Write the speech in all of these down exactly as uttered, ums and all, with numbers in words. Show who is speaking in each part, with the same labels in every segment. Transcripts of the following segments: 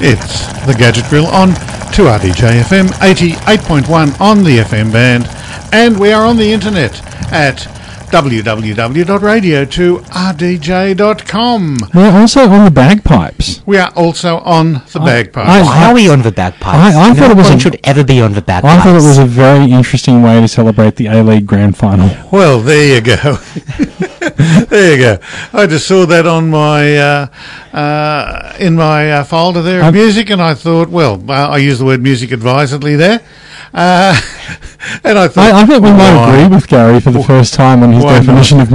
Speaker 1: It's the Gadget Grill on two R D J F M, eighty-eight point one on the F M band, and we are on the internet at w w w dot radio two r d j dot com.
Speaker 2: We're also on the bagpipes.
Speaker 1: We are also on the
Speaker 2: I,
Speaker 1: bagpipes.
Speaker 2: I,
Speaker 3: Why are we on the bagpipes?
Speaker 2: I, I
Speaker 3: no
Speaker 2: thought it was
Speaker 3: one
Speaker 2: a,
Speaker 3: should ever be on the bagpipes.
Speaker 2: I thought it was a very interesting way to celebrate the A-League Grand Final.
Speaker 1: Well, there you go. There you go. I just saw that on my uh, uh, in my uh, folder there of um, music, and I thought, well, uh, I use the word music advisedly there. Uh, and I thought,
Speaker 2: I, I think we
Speaker 1: why?
Speaker 2: might agree with Gary for the first time on his
Speaker 1: Why
Speaker 2: definition
Speaker 1: not?
Speaker 2: of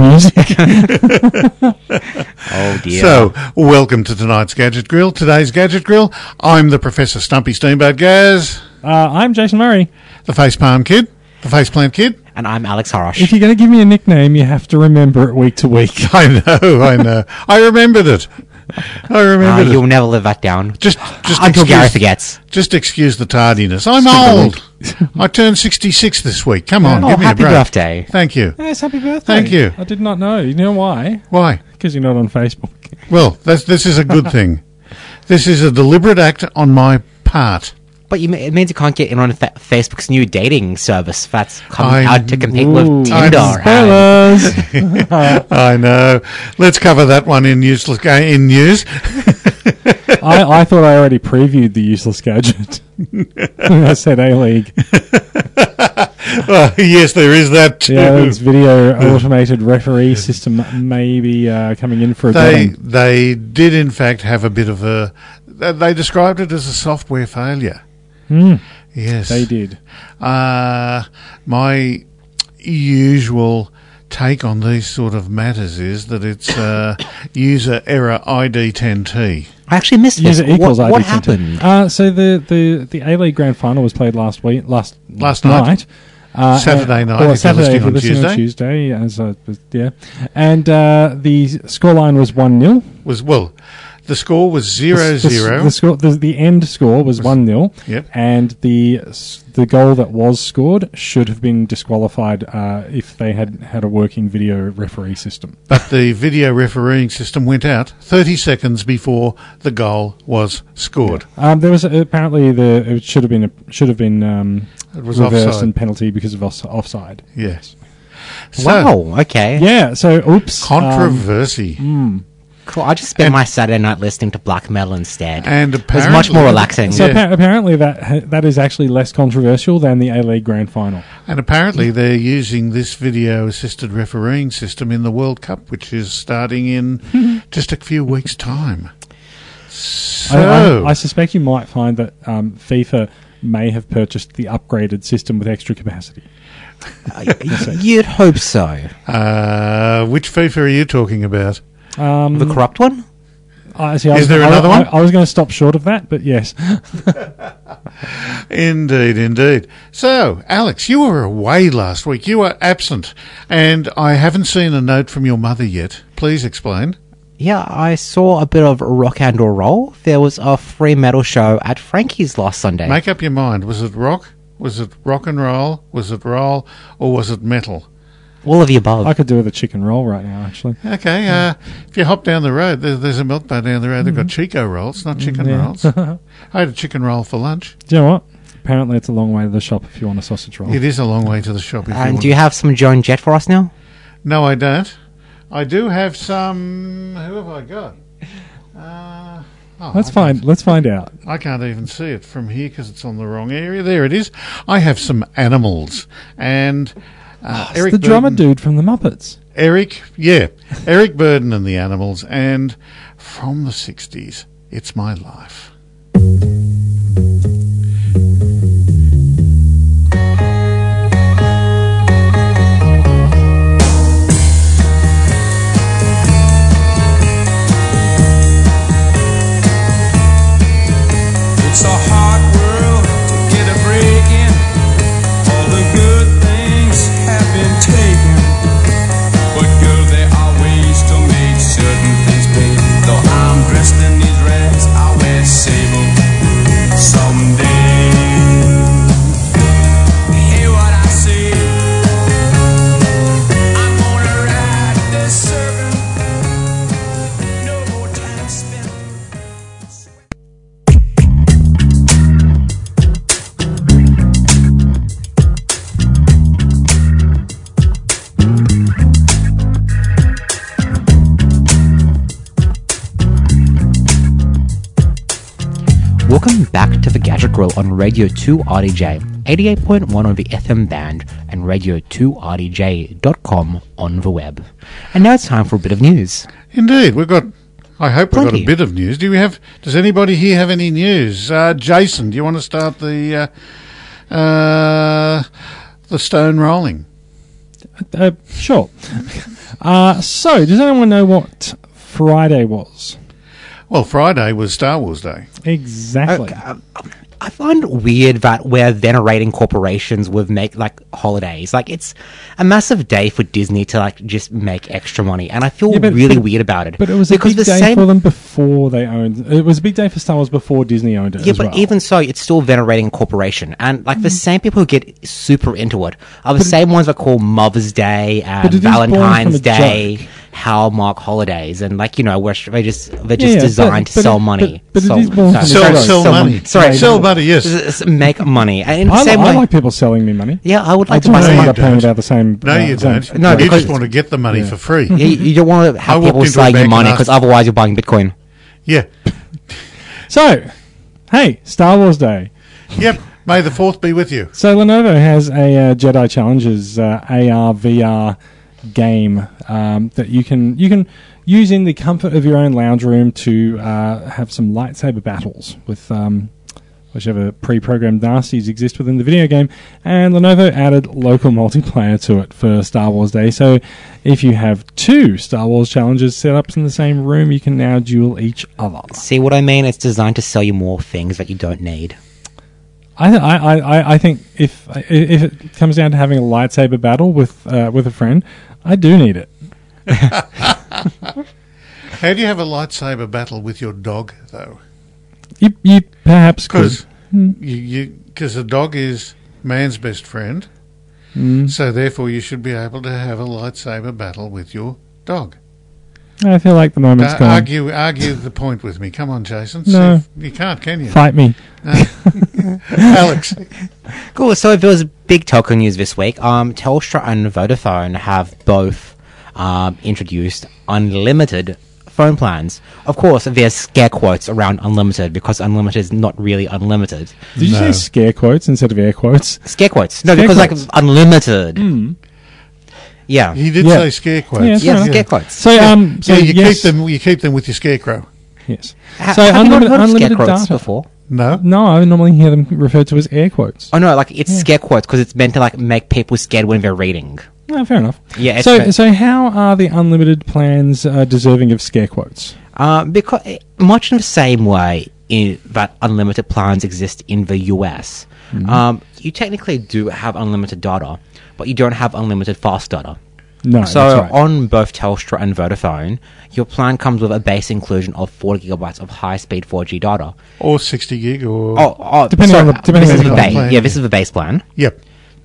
Speaker 2: music.
Speaker 3: Oh dear.
Speaker 1: So, welcome to tonight's Gadget Grill. Today's Gadget Grill. I'm the Professor Stumpy Steamboat Gaz.
Speaker 2: Uh, I'm Jason Murray.
Speaker 1: The Facepalm Kid. The Faceplant Kid.
Speaker 3: And I'm Alex Horosh.
Speaker 2: If you're going to give me a nickname, you have to remember it week to week.
Speaker 1: I know, I know. I remembered it. I remembered
Speaker 3: uh,
Speaker 1: it.
Speaker 3: You'll never live that down.
Speaker 1: Just, just
Speaker 3: Until
Speaker 1: excuse,
Speaker 3: Gary forgets.
Speaker 1: Just excuse the tardiness. I'm
Speaker 2: Stick
Speaker 1: old. I turned sixty-six this week. Come on,
Speaker 3: Oh,
Speaker 1: give me
Speaker 3: happy
Speaker 1: a break.
Speaker 3: birthday.
Speaker 1: Thank you.
Speaker 2: Yes, happy birthday.
Speaker 1: Thank you.
Speaker 2: I did not know. You know why?
Speaker 1: Why?
Speaker 2: Because you're not on Facebook.
Speaker 1: Well, that's, this is a good thing. This is a deliberate act on my part.
Speaker 3: But you, it means you can't get in on fa- Facebook's new dating service that's coming
Speaker 1: I'm-
Speaker 3: out to compete
Speaker 2: Ooh,
Speaker 3: with Tinder.
Speaker 2: Spoilers.
Speaker 1: I know. Let's cover that one in useless ga- in news.
Speaker 2: I, I thought I already previewed the useless gadget. I said A-League.
Speaker 1: Well, yes, there is that too.
Speaker 2: Yeah, it's video automated referee system maybe uh, coming in for a
Speaker 1: They
Speaker 2: game.
Speaker 1: they did in fact have a bit of a. They described it as a software failure.
Speaker 2: Mm,
Speaker 1: Yes,
Speaker 2: they did.
Speaker 1: Uh, my usual take on these sort of matters is that it's uh, user error I D ten T.
Speaker 3: I actually missed this.
Speaker 2: User equals
Speaker 3: what,
Speaker 2: I D
Speaker 3: what
Speaker 2: ten T.
Speaker 3: happened?
Speaker 2: Uh, so the, the, the A-League Grand Final was played last week, last
Speaker 1: Last night.
Speaker 2: night. Uh,
Speaker 1: Saturday
Speaker 2: and-
Speaker 1: night,
Speaker 2: Or
Speaker 1: if you're
Speaker 2: Saturday
Speaker 1: listening
Speaker 2: if you're
Speaker 1: on
Speaker 2: listening on
Speaker 1: Tuesday.
Speaker 2: Tuesday. As a, yeah. And uh, the scoreline was one nil.
Speaker 1: Was well, the score was zero
Speaker 2: The, the,
Speaker 1: zero.
Speaker 2: the, score, the, the end score was one nil.
Speaker 1: Yep.
Speaker 2: And the s- the goal that was scored should have been disqualified uh, if they had had a working video referee system.
Speaker 1: But the video refereeing system went out thirty seconds before the goal was scored.
Speaker 2: Um, there was uh, apparently the it should have been a, should have been um,
Speaker 1: It was
Speaker 2: reversed
Speaker 1: offside.
Speaker 2: and penalty because of off- offside.
Speaker 1: Yes. So,
Speaker 3: Wow, okay.
Speaker 2: Yeah. So oops.
Speaker 1: Controversy.
Speaker 2: Um,
Speaker 3: Cool. I just spent
Speaker 1: And-
Speaker 3: my Saturday night listening to black metal instead.
Speaker 1: and
Speaker 3: It was
Speaker 1: apparently,
Speaker 3: much more relaxing.
Speaker 2: So
Speaker 1: Yeah.
Speaker 2: appa- apparently that ha- that is actually less controversial than the A-League Grand Final.
Speaker 1: And apparently they're using this video-assisted refereeing system in the World Cup, which is starting in just a few weeks' time. So,
Speaker 2: I, I, I suspect you might find that um, FIFA may have purchased the upgraded system with extra capacity.
Speaker 3: Uh, You'd hope so.
Speaker 1: uh, which FIFA are you talking about?
Speaker 2: Um,
Speaker 3: The corrupt one?
Speaker 2: I, see, I
Speaker 1: Is
Speaker 2: was,
Speaker 1: there
Speaker 2: I-
Speaker 1: another
Speaker 2: I,
Speaker 1: one?
Speaker 2: I was going to stop short of that, but yes.
Speaker 1: Indeed, indeed. So, Alex, you were away last week. You were absent, and I haven't seen a note from your mother yet. Please explain.
Speaker 3: Yeah, I saw a bit of rock and roll. There was a free metal show at Frankie's last Sunday.
Speaker 1: Make up your mind. Was it rock? Was it rock and roll? Was it roll? Or was it metal?
Speaker 3: All of the above.
Speaker 2: I could do with a chicken roll right now, actually.
Speaker 1: Okay, uh, if you hop down the road, there's, there's a milk bar down the road. They've got Chico rolls, not chicken
Speaker 2: Yeah.
Speaker 1: rolls. I had a chicken roll for lunch.
Speaker 2: Do you know what? Apparently it's a long way to the shop if you want a sausage roll.
Speaker 1: It is a long way to the shop. If you
Speaker 3: and
Speaker 1: want.
Speaker 3: do you have some Joan Jett for us now?
Speaker 1: No, I don't. I do have some. Who have I got? Uh, oh,
Speaker 2: Let's
Speaker 1: I
Speaker 2: find. Let's find out.
Speaker 1: Can't, I can't even see it from here because it's on the wrong area. There it is. I have some animals and. Uh,
Speaker 2: It's the drummer
Speaker 1: Burden-
Speaker 2: dude from the Muppets.
Speaker 1: Eric, yeah, Eric Burden and the Animals, and from the sixties, It's My Life.
Speaker 4: It's a hard world to get a break in. All the good things have been taken. But girl, there are ways to make certain things pay. Though I'm dressed in these rags, I wear satin.
Speaker 3: on Radio two R D J, eighty-eight point one on the F M band, and radio two R D J dot com on the web. And now it's time for a bit of news.
Speaker 1: Indeed, we've got. I hope we've got
Speaker 3: Plenty.
Speaker 1: a bit of news. Do we have? Does anybody here have any news? Uh, Jason, do you want to start the uh, uh, the stone rolling?
Speaker 2: Uh, sure. uh, so, does anyone know what Friday was?
Speaker 1: Well, Friday was Star Wars Day.
Speaker 2: Exactly.
Speaker 3: Okay, um, I find it weird that we're venerating corporations with make like holidays. Like, it's a massive day for Disney to like just make extra money, and I feel
Speaker 2: Yeah, but-
Speaker 3: really
Speaker 2: but-
Speaker 3: weird about it.
Speaker 2: But it was
Speaker 3: because
Speaker 2: a big
Speaker 3: the
Speaker 2: day
Speaker 3: same,
Speaker 2: for them before they owned. It was a big day for Star Wars before Disney owned it.
Speaker 3: Yeah,
Speaker 2: as
Speaker 3: but
Speaker 2: well.
Speaker 3: even so, it's still venerating a corporation, and like the same people who get super into it are the same ones that call Mother's Day and
Speaker 2: But it is born
Speaker 3: Valentine's
Speaker 2: from a
Speaker 3: Day
Speaker 2: joke.
Speaker 3: Hallmark holidays, and like you know, where they just they're
Speaker 2: Yeah,
Speaker 3: just
Speaker 2: yeah,
Speaker 3: designed
Speaker 2: but-
Speaker 3: to
Speaker 2: but
Speaker 3: sell
Speaker 2: it-
Speaker 3: money.
Speaker 2: but- but it
Speaker 3: So-
Speaker 2: is born
Speaker 3: sorry,
Speaker 2: from a
Speaker 1: Sell,
Speaker 3: sorry,
Speaker 2: joke.
Speaker 1: sell
Speaker 3: sell
Speaker 1: money.
Speaker 3: Sorry,
Speaker 1: Sell money. Yes.
Speaker 3: S- s- make money. And in the
Speaker 2: I, li-
Speaker 3: same
Speaker 2: I
Speaker 3: way,
Speaker 2: like people selling me money.
Speaker 3: yeah, I would
Speaker 2: I
Speaker 3: like to
Speaker 2: do
Speaker 3: buy
Speaker 2: not
Speaker 3: some
Speaker 1: you
Speaker 2: end
Speaker 3: money.
Speaker 2: up paying
Speaker 1: don't.
Speaker 2: without the same.
Speaker 1: No,
Speaker 2: uh,
Speaker 1: you
Speaker 2: same-
Speaker 1: don't.
Speaker 3: No,
Speaker 1: you
Speaker 3: because-
Speaker 1: just want to get the money
Speaker 2: Yeah.
Speaker 1: for free.
Speaker 3: You, you don't want to
Speaker 1: I
Speaker 3: have
Speaker 1: walked
Speaker 3: people
Speaker 1: into a
Speaker 3: selling you
Speaker 1: bank
Speaker 3: money
Speaker 1: and
Speaker 3: because
Speaker 1: asked-
Speaker 3: otherwise you're buying Bitcoin.
Speaker 1: Yeah.
Speaker 2: So, hey, Star Wars Day.
Speaker 1: Yep. May the fourth be with you.
Speaker 2: So Lenovo has a uh, Jedi Challenges uh, A R V R game um, that you can you can use in the comfort of your own lounge room to uh, have some lightsaber battles with um, whichever pre-programmed nasties exist within the video game. And Lenovo added local multiplayer to it for Star Wars Day. So if you have two Star Wars challenges set up in the same room, you can now duel each other.
Speaker 3: See what I mean? It's designed to sell you more things that you don't need.
Speaker 2: I, th- I, I, I think if if it comes down to having a lightsaber battle with uh, with a friend, I do need it.
Speaker 1: How do you have a lightsaber battle with your dog, though?
Speaker 2: You, you perhaps could.
Speaker 1: Because you, you, because a dog is man's best friend,
Speaker 2: Mm.
Speaker 1: so therefore you should be able to have a lightsaber battle with your dog.
Speaker 2: I feel like the moment's
Speaker 1: Uh,
Speaker 2: gone.
Speaker 1: argue, argue the point with me. Come on, Jason. See
Speaker 2: No.
Speaker 1: if- you can't, can you?
Speaker 2: Fight me.
Speaker 1: Alex.
Speaker 3: Cool. So there was big telco news this week. Um, Telstra and Vodafone have both um, introduced unlimited phone plans. Of course, there's scare quotes around unlimited because unlimited is not really unlimited.
Speaker 2: Did you
Speaker 1: No.
Speaker 2: say scare quotes instead of air quotes?
Speaker 3: Scare quotes. No,
Speaker 2: Scare
Speaker 3: because
Speaker 2: quotes.
Speaker 3: like unlimited.
Speaker 2: Mm.
Speaker 3: Yeah.
Speaker 1: He did
Speaker 2: Yeah.
Speaker 1: say scare quotes.
Speaker 2: Yeah,
Speaker 3: Yeah,
Speaker 2: fair enough.
Speaker 3: scare quotes.
Speaker 2: So,
Speaker 1: Yeah.
Speaker 2: um, so
Speaker 1: yeah, you
Speaker 2: yes,
Speaker 1: keep them. You keep them with your scarecrow.
Speaker 2: yes.
Speaker 3: Ha-
Speaker 2: So
Speaker 3: have you not
Speaker 2: unlimited,
Speaker 3: heard of
Speaker 2: unlimited
Speaker 3: scare quotes
Speaker 2: data.
Speaker 3: before?
Speaker 1: No.
Speaker 2: No, I normally hear them referred to as air quotes.
Speaker 3: Oh no, like it's
Speaker 2: Yeah.
Speaker 3: scare quotes because it's meant to like make people scared when they're reading.
Speaker 2: No, fair enough.
Speaker 3: Yeah. It's
Speaker 2: So,
Speaker 3: meant-
Speaker 2: so how are the unlimited plans uh, deserving of scare quotes?
Speaker 3: Uh, because much in the same way in, that unlimited plans exist in the U S,
Speaker 2: Mm-hmm.
Speaker 3: um, you technically do have unlimited data, but you don't have unlimited fast data.
Speaker 2: No,
Speaker 3: so
Speaker 2: that's right.
Speaker 3: on both Telstra and Vodafone, your plan comes with a base inclusion of forty gigabytes of high-speed four G data.
Speaker 1: Or sixty gig. Or
Speaker 3: Oh, oh
Speaker 2: Depending
Speaker 3: sorry,
Speaker 2: on the- depending
Speaker 3: this
Speaker 2: on
Speaker 3: is
Speaker 2: the
Speaker 3: the
Speaker 1: plan.
Speaker 3: base. Yeah, this is the base plan.
Speaker 1: yep.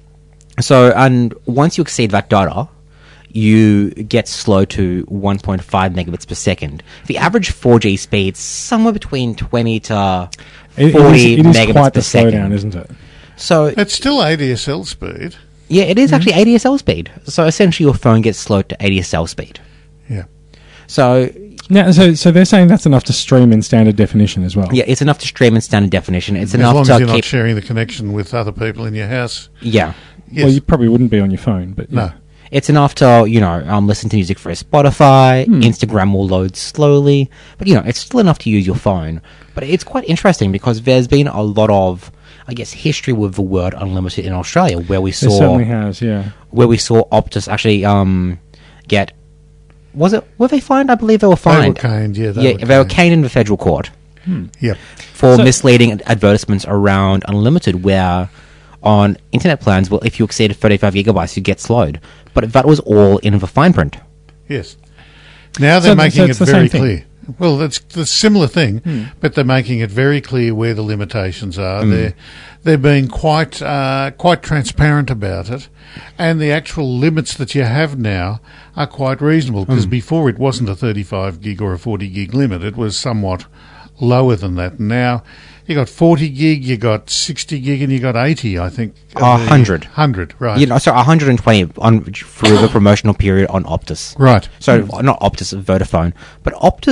Speaker 3: So, and once you exceed that data, you get slow to one point five megabits per second. The average four G speed's somewhere between twenty to
Speaker 2: It- it is-
Speaker 3: forty
Speaker 2: it is
Speaker 3: megabits
Speaker 2: quite
Speaker 3: per
Speaker 2: the
Speaker 3: second.
Speaker 2: slowdown, isn't it?
Speaker 3: So,
Speaker 1: It's still A D S L speed.
Speaker 3: yeah, it is
Speaker 2: Mm-hmm.
Speaker 3: actually A D S L speed. So essentially, your phone gets slowed to A D S L speed.
Speaker 1: Yeah.
Speaker 3: So
Speaker 2: Now, so so they're saying that's enough to stream in standard definition as well.
Speaker 3: yeah, it's enough to stream in standard definition. It's
Speaker 1: As
Speaker 3: enough
Speaker 1: long
Speaker 3: to
Speaker 1: as you're not
Speaker 3: keep.
Speaker 1: sharing the connection with other people in your house.
Speaker 3: Yeah,
Speaker 1: Yes.
Speaker 2: Well, you probably wouldn't be on your phone, but
Speaker 1: no.
Speaker 2: yeah.
Speaker 3: it's enough to you know um, listen to music for Spotify.
Speaker 2: Hmm.
Speaker 3: Instagram will load slowly, but you know it's still enough to use your phone. But it's quite interesting because there's been a lot of, I guess, history with the word unlimited in Australia, where we
Speaker 2: It
Speaker 3: saw
Speaker 2: certainly has. Yeah.
Speaker 3: where we saw Optus actually um get. Was it? Were they fined? I believe they were
Speaker 1: They were
Speaker 3: fined.
Speaker 1: caned. Yeah. They
Speaker 3: yeah,
Speaker 1: were
Speaker 3: they were
Speaker 1: caned.
Speaker 3: caned in the federal court
Speaker 1: Yep.
Speaker 3: for
Speaker 2: So-
Speaker 3: misleading advertisements around unlimited, where on internet plans, well, if you exceeded thirty-five gigabytes, you get slowed. But that was all in the fine print.
Speaker 1: Yes. Now they're
Speaker 2: So-
Speaker 1: making
Speaker 2: so
Speaker 1: it
Speaker 2: it's the
Speaker 1: very
Speaker 2: same thing.
Speaker 1: clear. Well, it's the similar thing,
Speaker 2: Hmm.
Speaker 1: but they're making it very clear where the limitations are.
Speaker 2: Hmm.
Speaker 1: They're they're being quite uh, quite transparent about it, and the actual limits that you have now are quite reasonable. Because
Speaker 2: Hmm.
Speaker 1: before it wasn't a thirty-five gig or a forty gig limit; it was somewhat lower than that. Now you got forty gig, you got sixty gig, and you got eighty. I think
Speaker 3: A hundred.
Speaker 1: hundred, right?
Speaker 3: You know, so one hundred twenty on through the promotional period on Optus.
Speaker 1: Right.
Speaker 3: So not Optus, Vodafone, but Optus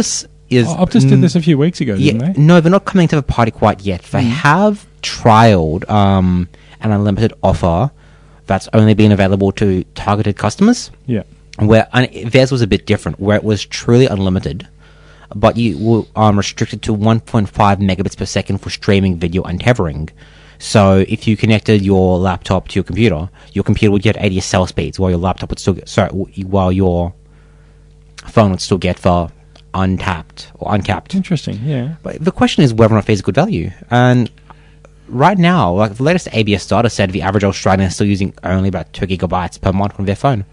Speaker 3: is
Speaker 2: Optus did this a few weeks ago, didn't
Speaker 3: yeah,
Speaker 2: they?
Speaker 3: no, they're not coming to the party quite yet. They have trialed um, an unlimited offer that's only been available to targeted customers.
Speaker 2: Yeah.
Speaker 3: Where and theirs was a bit different, where it was truly unlimited, but you were um, restricted to one point five megabits per second for streaming video and tethering. So if you connected your laptop to your computer, your computer would get A D S L speeds, while your laptop would still get, sorry, w- while your phone would still get for untapped or uncapped.
Speaker 2: Interesting, yeah.
Speaker 3: But the question is whether or not there's good value. And right now, like the latest A B S data said, the average Australian is still using only about two gigabytes per month on their phone.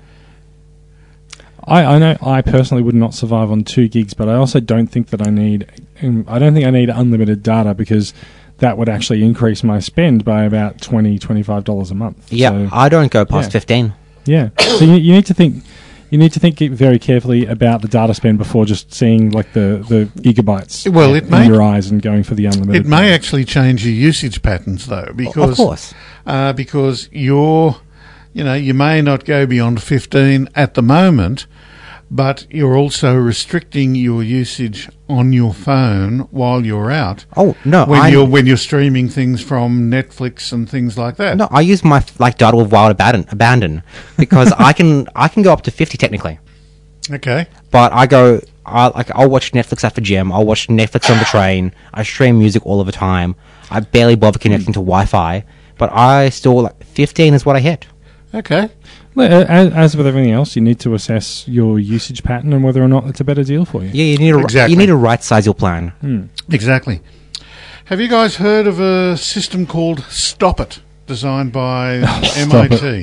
Speaker 2: I, I know I personally would not survive on two gigs, but I also don't think that I need. Um, I don't think I need unlimited data because that would actually increase my spend by about twenty dollars, twenty-five dollars a month.
Speaker 3: Yeah,
Speaker 2: So,
Speaker 3: I don't go past
Speaker 2: yeah.
Speaker 3: fifteen.
Speaker 2: yeah. So you, you need to think. You need to think very carefully about the data spend before just seeing like the, the gigabytes
Speaker 1: Well, it
Speaker 2: in
Speaker 1: may-
Speaker 2: your eyes and going for the unlimited.
Speaker 1: It may
Speaker 2: plan.
Speaker 1: actually change your usage patterns, though, because
Speaker 3: Of course.
Speaker 1: uh, because you're, you know, you may not go beyond fifteen at the moment, but you're also restricting your usage on your phone while you're out.
Speaker 3: Oh, no,
Speaker 1: when
Speaker 3: I-
Speaker 1: you're when you're streaming things from Netflix and things like that.
Speaker 3: No, I use my like data with wild abandon, abandon because I can I can go up to fifty technically,
Speaker 1: Okay.
Speaker 3: but I go I like I'll watch Netflix at the gym, I'll watch Netflix on the train, I stream music all of the time. I barely bother connecting to Wi-Fi, but I still like fifteen is what I hit.
Speaker 1: Okay.
Speaker 2: Well, uh, As, as with everything else, you need to assess your usage pattern and whether or not it's a better deal for you.
Speaker 3: Yeah, you need to
Speaker 1: Exactly.
Speaker 3: you need to right size your plan.
Speaker 1: Exactly. Have you guys heard of a system called Stop It, designed by M I T?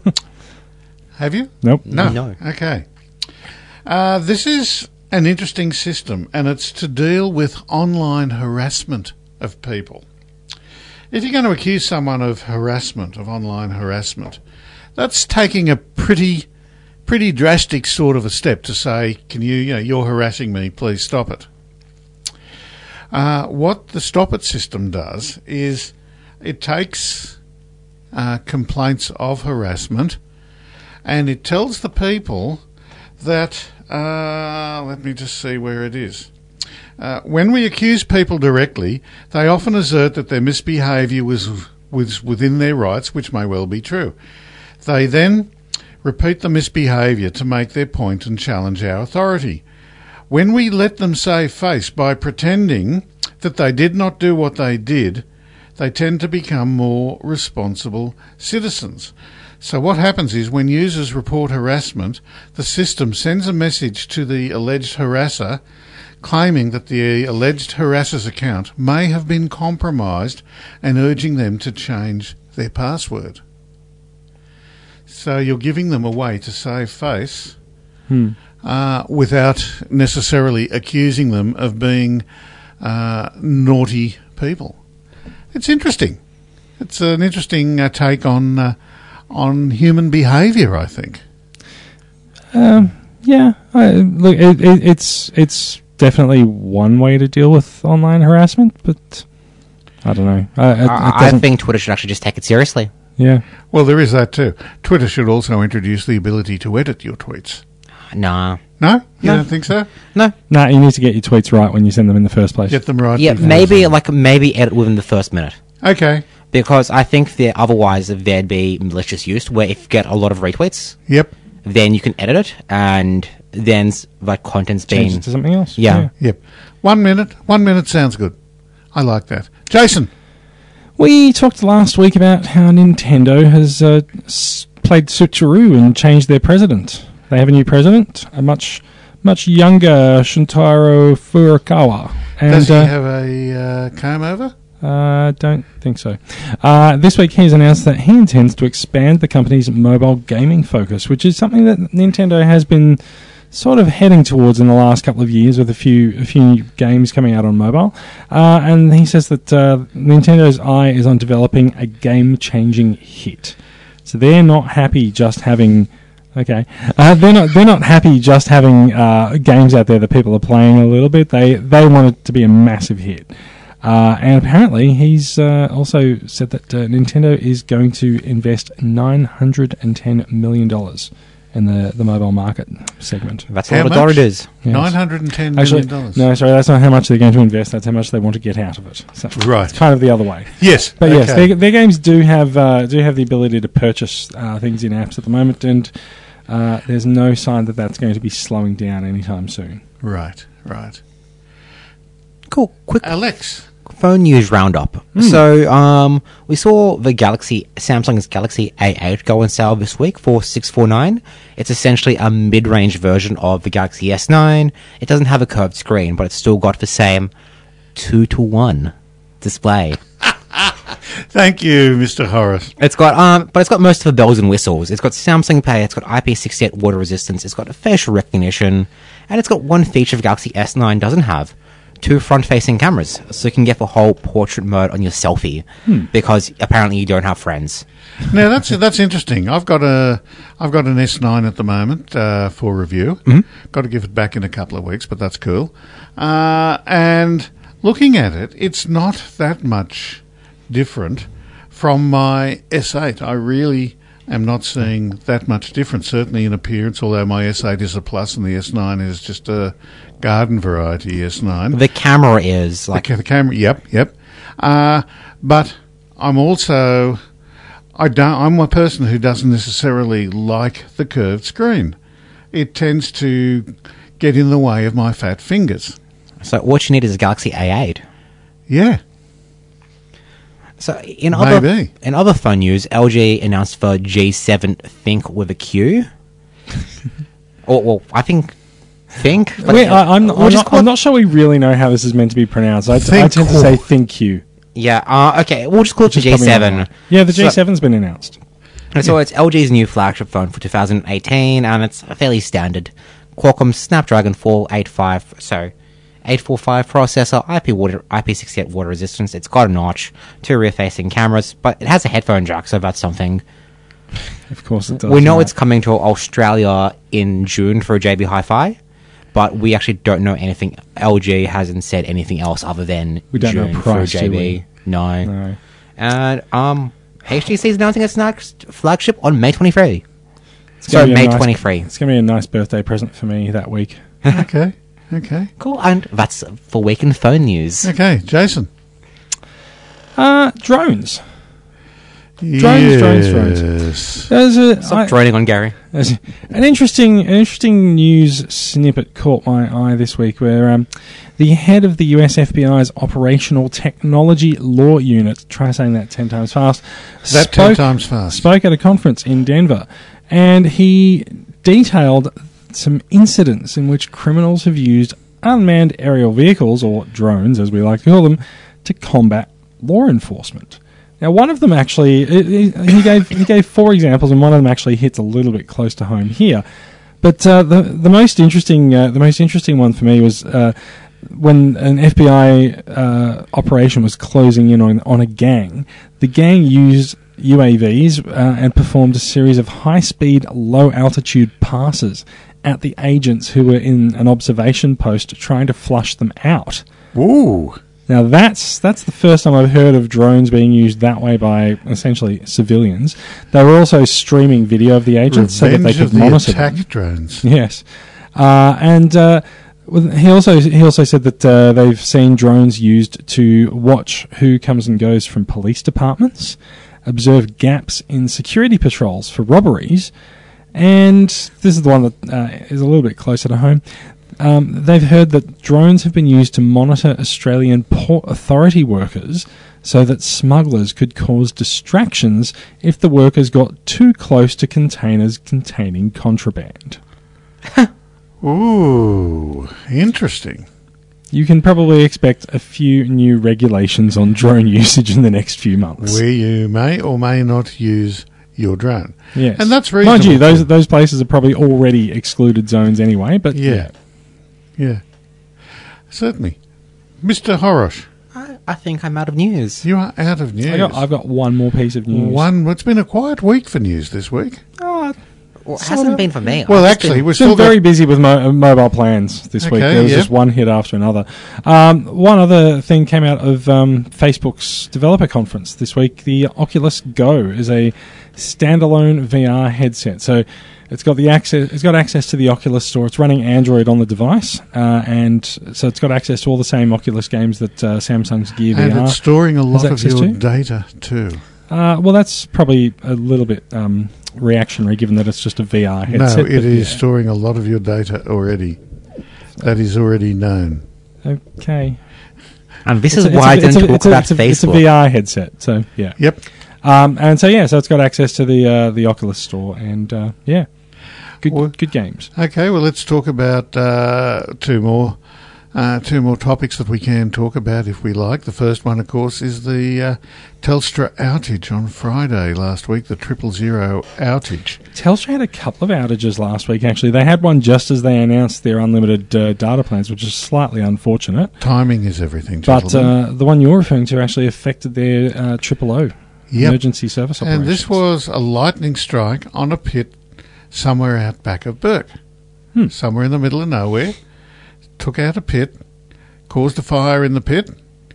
Speaker 1: Have you?
Speaker 2: Nope.
Speaker 1: No.
Speaker 3: No.
Speaker 1: Okay. Uh, this is an interesting system, and it's to deal with online harassment of people. If you're going to accuse someone of harassment, of online harassment, that's taking a pretty, pretty drastic sort of a step to say, "Can you, you know, you're harassing me. Please stop it." Uh, what the Stop It system does is it takes uh, complaints of harassment, and it tells the people that, uh, let me just see where it is. Uh, when we accuse people directly, they often assert that their misbehaviour was, was within their rights, which may well be true. They then repeat the misbehaviour to make their point and challenge our authority. When we let them save face by pretending that they did not do what they did, they tend to become more responsible citizens. So what happens is when users report harassment, the system sends a message to the alleged harasser claiming that the alleged harasser's account may have been compromised and urging them to change their password. So you're giving them a way to save face
Speaker 2: Hmm.
Speaker 1: uh, without necessarily accusing them of being uh, naughty people. It's interesting. It's an interesting uh, take on uh, on human behaviour, I think.
Speaker 2: Um, yeah. I, look, it, it, it's it's definitely one way to deal with online harassment, but I don't know. I, it, it
Speaker 3: I, I
Speaker 2: doesn't-
Speaker 3: think Twitter should actually just take it seriously.
Speaker 2: Yeah.
Speaker 1: Well, there is that too. Twitter should also introduce the ability to edit your tweets.
Speaker 3: Nah,
Speaker 1: No? You
Speaker 3: No.
Speaker 1: don't think so?
Speaker 3: no.
Speaker 2: Nah, you need to get your tweets right when you send them in the first place.
Speaker 1: Get them right.
Speaker 3: Yeah,
Speaker 1: before-
Speaker 3: maybe like maybe edit within the first minute.
Speaker 1: Okay.
Speaker 3: Because I think there otherwise there'd be malicious use where if you get a lot of retweets,
Speaker 1: Yep.
Speaker 3: then you can edit it and then s- that content's
Speaker 2: Change
Speaker 3: been
Speaker 2: it to something else.
Speaker 3: Yeah.
Speaker 1: Yep. One minute. One minute sounds good. I like that. Jason.
Speaker 2: We talked last week about how Nintendo has uh, s- played switcheroo and changed their president. They have a new president, a much much younger Shuntaro Furukawa. And,
Speaker 1: Does he
Speaker 2: uh,
Speaker 1: have a uh, comb over?
Speaker 2: I uh, don't think so. Uh, this week he's announced that he intends to expand the company's mobile gaming focus, which is something that Nintendo has been sort of heading towards in the last couple of years with a few a few new games coming out on mobile. Uh, and he says that uh, Nintendo's eye is on developing a game-changing hit. So they're not happy just having... Okay, uh, they're not. They're not happy just having uh, games out there that people are playing a little bit. They they want it to be a massive hit, uh, and apparently he's uh, also said that uh, Nintendo is going to invest nine hundred and ten million dollars in the, the mobile market segment.
Speaker 3: That's
Speaker 1: How
Speaker 3: a lot of
Speaker 1: much?
Speaker 3: dollars.
Speaker 2: Yes.
Speaker 1: nine hundred ten
Speaker 2: Actually,
Speaker 1: million dollars.
Speaker 2: no, sorry, that's not how much they're going to invest. That's how much they want to get out of it. So
Speaker 1: Right.
Speaker 2: it's kind of the other way.
Speaker 1: Yes.
Speaker 2: But yes,
Speaker 1: okay.
Speaker 2: their, their games do have uh, do have the ability to purchase uh, things in apps at the moment, and uh, there's no sign that that's going to be slowing down anytime soon.
Speaker 1: Right, right.
Speaker 3: Cool. Quick
Speaker 1: Alex.
Speaker 3: phone news roundup. So, um, we saw the Galaxy, Samsung's Galaxy A eight go on sale this week for six forty-nine. It's essentially a mid-range version of the Galaxy S nine. It doesn't have a curved screen, but it's still got the same two to one display.
Speaker 1: Thank you, Mister Horace.
Speaker 3: It's got, um, but it's got most of the bells and whistles. It's got Samsung Pay, it's got I P six eight water resistance, it's got facial recognition, and it's got one feature the Galaxy S nine doesn't have. Two front-facing cameras, so you can get the whole portrait mode on your selfie, because apparently you don't have friends.
Speaker 1: Now that's that's interesting. I've got a I've got an S nine at the moment uh, for review. Got to give it back in a couple of weeks, but that's cool. Uh, and looking at it, it's not that much different from my S eight. I really am not seeing that much difference, certainly in appearance, although my S eight is a plus and the S nine is just a garden variety S nine.
Speaker 3: The camera is like,
Speaker 1: Okay, the camera, yep, yep. Uh, but I'm also, I don't, I'm a person who doesn't necessarily like the curved screen. It tends to get in the way of my fat fingers.
Speaker 3: so what you need is a Galaxy A eight.
Speaker 1: Yeah,
Speaker 3: So in other
Speaker 1: Maybe.
Speaker 3: in other phone news, L G announced the G seven Think with a Q. or well, I think Think. but-
Speaker 2: Wait, I, I'm,
Speaker 3: we'll
Speaker 2: I'm,
Speaker 3: just
Speaker 2: not,
Speaker 3: call
Speaker 2: I'm
Speaker 3: it-
Speaker 2: not sure we really know how this is meant to be pronounced. I, I
Speaker 1: Think
Speaker 2: tend to
Speaker 1: Q.
Speaker 2: say Think you.
Speaker 3: Yeah. Uh, okay. We'll just call it the
Speaker 2: which is
Speaker 3: G
Speaker 2: probably not
Speaker 3: seven.
Speaker 2: right. Yeah, the
Speaker 3: So-
Speaker 2: G seven's been announced.
Speaker 3: So it's L G's new flagship phone for two thousand eighteen, and it's fairly standard. Qualcomm Snapdragon four eighty-five, so eight forty-five processor, I P water, I P six eight water resistance. It's got a notch, two rear-facing cameras, but it has a headphone jack, so that's something.
Speaker 2: Of course it does.
Speaker 3: We know
Speaker 2: right.
Speaker 3: it's coming to Australia in June for J B Hi-Fi, but we actually don't know anything. L G hasn't said anything else other than
Speaker 2: We don't know
Speaker 3: June
Speaker 2: price,
Speaker 3: for
Speaker 2: do
Speaker 3: J B.
Speaker 2: we?
Speaker 3: No.
Speaker 2: No.
Speaker 3: And um, H T C is announcing its next flagship on May twenty-third.
Speaker 2: It's
Speaker 3: So
Speaker 2: gonna be a
Speaker 3: May
Speaker 2: nice-
Speaker 3: twenty-third.
Speaker 2: It's going to be a nice birthday present for me that week.
Speaker 1: okay, okay,
Speaker 3: Cool, and that's for week in phone news.
Speaker 1: okay. Jason.
Speaker 2: Uh, drones. Drones,
Speaker 1: yes.
Speaker 2: drones, drones. There's a,
Speaker 3: Stop
Speaker 2: I-
Speaker 3: droning on Gary.
Speaker 2: there's an interesting, an interesting news snippet caught my eye this week, where um, the head of the U S F B I's Operational Technology Law Unit, try saying that ten times fast,
Speaker 1: That ten times fast.
Speaker 2: spoke at a conference in Denver, and he detailed some incidents in which criminals have used unmanned aerial vehicles, or drones as we like to call them, to combat law enforcement. Now, one of them actually, he he gave he gave four examples, and one of them actually hits a little bit close to home here. But uh, the the most interesting uh, the most interesting one for me was uh, when an F B I uh, operation was closing in on on a gang. The gang used U A Vs uh, and performed a series of high-speed, low-altitude passes at the agents who were in an observation post, trying to flush them out.
Speaker 1: Ooh.
Speaker 2: Now that's that's the first time I've heard of drones being used that way by essentially civilians. They were also streaming video of the agents so that they
Speaker 1: Revenge
Speaker 2: could
Speaker 1: of the
Speaker 2: monitor
Speaker 1: attack
Speaker 2: them.
Speaker 1: drones.
Speaker 2: Yes, uh, and uh, well, he also he also said that uh, they've seen drones used to watch who comes and goes from police departments, observe gaps in security patrols for robberies, and this is the one that uh, is a little bit closer to home. Um, they've heard that drones have been used to monitor Australian port authority workers so that smugglers could cause distractions if the workers got too close to containers containing contraband.
Speaker 1: Ooh, interesting.
Speaker 2: You can probably expect a few new regulations on drone usage in the next few months.
Speaker 1: Where you may or may not use your drone.
Speaker 2: Yes.
Speaker 1: And that's
Speaker 2: Mind
Speaker 1: reasonable.
Speaker 2: you, those those places are probably already excluded zones anyway, but
Speaker 1: Yeah. Yeah. Certainly. Mister Horosh,
Speaker 3: I, I think I'm out of news.
Speaker 1: you are out of news.
Speaker 2: I got, I've got one more piece of news.
Speaker 1: One. It's been a quiet week for news this week.
Speaker 2: Oh,
Speaker 3: Well, it hasn't been for me.
Speaker 1: Well,
Speaker 3: I've just
Speaker 1: actually,
Speaker 3: been-
Speaker 1: we're
Speaker 2: I've been
Speaker 1: still
Speaker 2: very
Speaker 1: got,
Speaker 2: busy with mo- uh, mobile plans this week.
Speaker 1: Okay,
Speaker 2: There was
Speaker 1: yep.
Speaker 2: just one hit after another. Um, one other thing came out of um, Facebook's developer conference this week. The Oculus Go is a standalone V R headset. So It's got the access. It's got access to the Oculus Store. It's running Android on the device, uh, and so it's got access to all the same Oculus games that uh, Samsung's Gear
Speaker 1: And
Speaker 2: V R
Speaker 1: it's storing a lot of
Speaker 2: access
Speaker 1: your
Speaker 2: to?
Speaker 1: data too.
Speaker 2: Uh, well, that's probably a little bit um, reactionary, given that it's just a V R
Speaker 1: No,
Speaker 2: headset.
Speaker 1: it
Speaker 2: but
Speaker 1: is
Speaker 2: yeah.
Speaker 1: storing a lot of your data already. That is already known.
Speaker 2: Okay.
Speaker 3: And this
Speaker 2: It's
Speaker 3: is
Speaker 2: a-
Speaker 3: why I
Speaker 2: it's a-
Speaker 3: didn't
Speaker 2: it's a-
Speaker 3: talk
Speaker 2: it's a-
Speaker 3: about
Speaker 2: it's a-
Speaker 3: Facebook.
Speaker 2: It's a V R headset, so yeah.
Speaker 1: Yep.
Speaker 2: Um, and so yeah, so it's got access to the uh, the Oculus Store, and uh, yeah, good
Speaker 1: Well-
Speaker 2: good games.
Speaker 1: Okay, well, let's talk about uh, two more uh, two more topics that we can talk about if we like. The first one, of course, is the uh, Telstra outage on Friday last week, the triple zero outage.
Speaker 2: Telstra had a couple of outages last week. Actually, they had one just as they announced their unlimited uh, data plans, which is slightly unfortunate.
Speaker 1: Timing is everything,
Speaker 2: But
Speaker 1: gentlemen.
Speaker 2: uh, the one you're referring to actually affected their uh, triple O
Speaker 1: Yep.
Speaker 2: emergency service operations.
Speaker 1: And this was a lightning strike on a pit somewhere out back of Burke,
Speaker 2: Hmm.
Speaker 1: somewhere in the middle of nowhere. Took out a pit, caused a fire in the pit,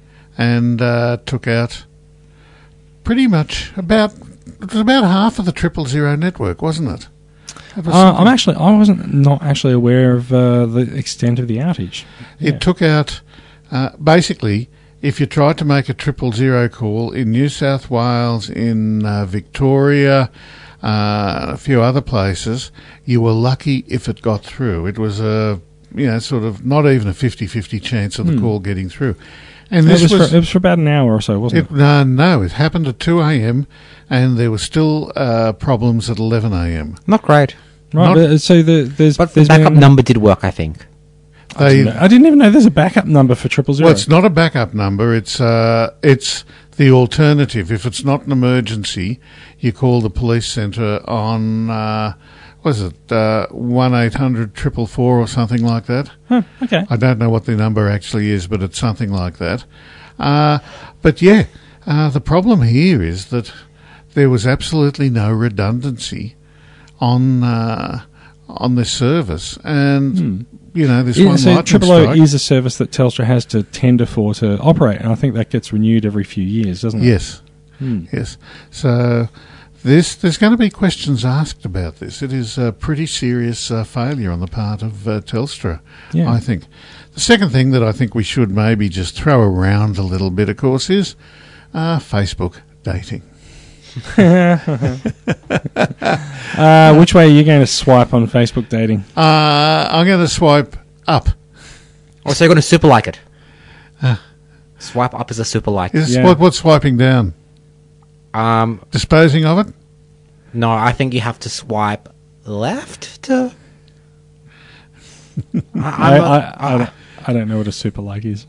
Speaker 1: and uh, took out pretty much about it was about half of the triple zero network, wasn't it? It, was
Speaker 2: Uh, I'm
Speaker 1: something-
Speaker 2: actually I wasn't not actually aware of uh, the extent of the outage.
Speaker 1: it
Speaker 2: Yeah.
Speaker 1: took out uh, basically. If you tried to make a triple zero call in New South Wales, in uh, Victoria, uh, a few other places, you were lucky if it got through. It was a, you know, sort of not even a fifty-fifty chance of the
Speaker 2: Hmm.
Speaker 1: call getting through. And
Speaker 2: It
Speaker 1: this
Speaker 2: was,
Speaker 1: was,
Speaker 2: for, it was for about an hour or so, wasn't it?
Speaker 1: it, no, no, it happened at two a.m. and there were still uh, problems at eleven a.m.
Speaker 3: Not great.
Speaker 2: Right,
Speaker 1: not-
Speaker 2: but, so the, there's
Speaker 3: But the
Speaker 2: there's
Speaker 3: backup
Speaker 2: been,
Speaker 3: number did work, I think.
Speaker 2: I
Speaker 1: They,
Speaker 2: didn't, know, I didn't even know there's a backup number for triple zero.
Speaker 1: well, it's not a backup number. It's uh, it's the alternative. If it's not an emergency, you call the police centre on uh, what is it uh, one eight hundred triple four or something like that.
Speaker 2: Huh, okay.
Speaker 1: I don't know what the number actually is, but it's something like that. Uh, but yeah, uh, the problem here is that there was absolutely no redundancy on uh, on this service, and
Speaker 2: Hmm.
Speaker 1: you know this
Speaker 2: Yeah,
Speaker 1: one
Speaker 2: so
Speaker 1: lightning
Speaker 2: triple O
Speaker 1: strike.
Speaker 2: is a service that Telstra has to tender for to operate, and I think that gets renewed every few years, doesn't it?
Speaker 1: Yes,
Speaker 2: Hmm.
Speaker 1: yes. So this there's going to be questions asked about this. It is a pretty serious uh, failure on the part of uh, Telstra,
Speaker 2: Yeah.
Speaker 1: I think. The second thing that I think we should maybe just throw around a little bit, of course, is uh, Facebook dating.
Speaker 2: Uh, which way are you going to swipe on Facebook dating?
Speaker 1: Uh, I'm going to swipe up.
Speaker 3: Oh, so you're going to super like it. Swipe up is a super like.
Speaker 1: Is
Speaker 2: Yeah.
Speaker 1: what, what's swiping down?
Speaker 3: Um,
Speaker 1: Disposing of it?
Speaker 3: no, I think you have to swipe left to. I,
Speaker 2: I,
Speaker 3: I'm not-
Speaker 2: I, I, don't, I don't know what a super like is.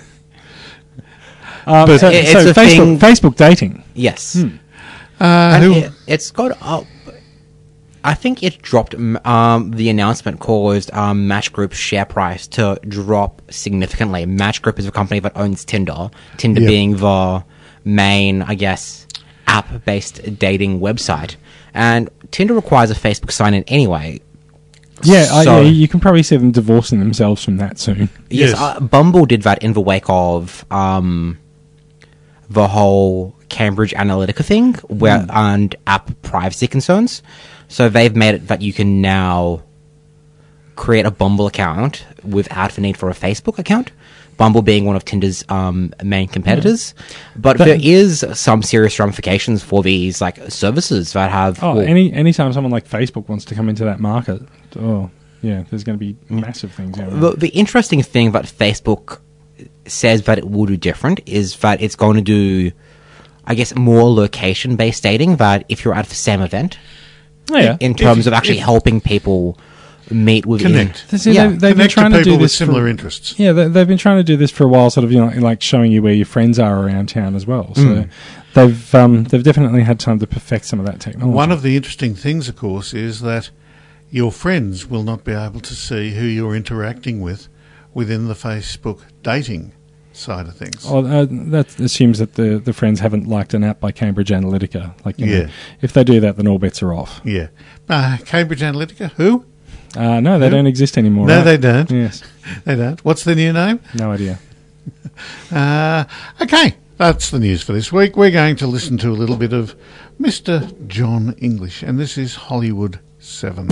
Speaker 2: um,
Speaker 1: But
Speaker 2: so,
Speaker 3: it-
Speaker 2: so
Speaker 3: it's a
Speaker 2: Facebook,
Speaker 3: thing-
Speaker 2: Facebook dating.
Speaker 3: yes.
Speaker 2: Hmm.
Speaker 1: Uh,
Speaker 3: And
Speaker 1: who,
Speaker 3: it, it's got up. I think it dropped. m- Um, the announcement caused um, Match Group's share price to drop significantly. Match Group is a company that owns Tinder. Tinder
Speaker 1: Yep.
Speaker 3: being the main, I guess, app-based dating website, and Tinder requires a Facebook sign-in anyway.
Speaker 2: Yeah, I,
Speaker 3: So-
Speaker 2: yeah, you can probably see them divorcing themselves from that soon.
Speaker 3: Yes,
Speaker 1: Yes.
Speaker 3: Uh, Bumble did that in the wake of um, the whole Cambridge Analytica thing, where and app privacy concerns. So they've made it that you can now create a Bumble account without the need for a Facebook account. Bumble being one of Tinder's um, main competitors, but
Speaker 2: That-
Speaker 3: there is some serious ramifications for these like services that have.
Speaker 2: Oh,
Speaker 3: well,
Speaker 2: any anytime someone like Facebook wants to come into that market, oh yeah, there's going to be massive things going on.
Speaker 3: The, the interesting thing that Facebook says that it will do different is that it's going to do, I guess, more location-based dating. That if you're at the same event,
Speaker 2: Oh, yeah.
Speaker 3: in terms
Speaker 1: If-
Speaker 3: of actually
Speaker 1: if-
Speaker 3: helping people meet within.
Speaker 1: Connect.
Speaker 2: See,
Speaker 3: yeah.
Speaker 2: they, they've been
Speaker 1: connect
Speaker 2: trying
Speaker 1: to
Speaker 2: to
Speaker 1: people
Speaker 2: do
Speaker 1: with
Speaker 2: this
Speaker 1: similar
Speaker 2: for,
Speaker 1: interests.
Speaker 2: Yeah, they, they've been trying to do this for a while, sort of, you know, like showing you where your friends are around town as well. So
Speaker 1: Mm.
Speaker 2: they've um, they've definitely had time to perfect some of that technology.
Speaker 1: One of the interesting things, of course, is that your friends will not be able to see who you're interacting with within the Facebook dating side of things.
Speaker 2: Oh, uh, that assumes that the, the friends haven't liked an app by Cambridge Analytica. Like, you know,
Speaker 1: Yeah.
Speaker 2: if they do that, then all bets are off.
Speaker 1: Yeah. Uh, Cambridge Analytica, who?
Speaker 2: Uh, no, they
Speaker 1: Who?
Speaker 2: don't exist anymore.
Speaker 1: no,
Speaker 2: right?
Speaker 1: they don't.
Speaker 2: Yes,
Speaker 1: They don't. What's the new name?
Speaker 2: no idea.
Speaker 1: Uh, okay, that's the news for this week. We're going to listen to a little bit of Mister John English, and this is Hollywood seven.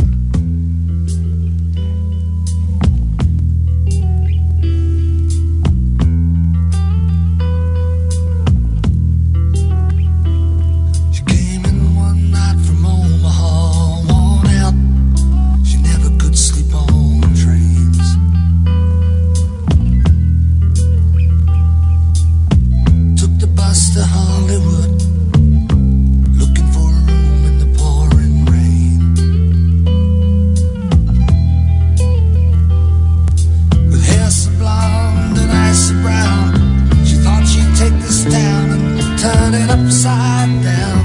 Speaker 5: She came in one night from Omaha, worn out. She never could sleep on trains. Took the bus to Hollywood, looking for a room in the pouring rain. With hair so blonde and eyes so brown, she thought she'd take this town and turn it upside down.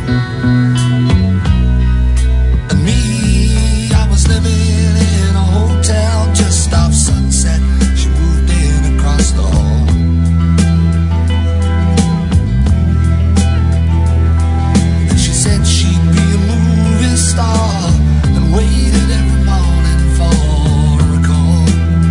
Speaker 5: And me, I was living in a hotel just off Sunset. She moved in across the hall. And she said she'd be a movie star and waited every morning for a call.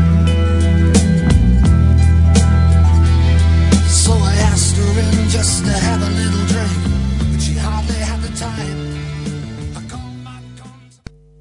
Speaker 5: So I asked her in just to have a little drink, but she hardly had the time. I called my guns.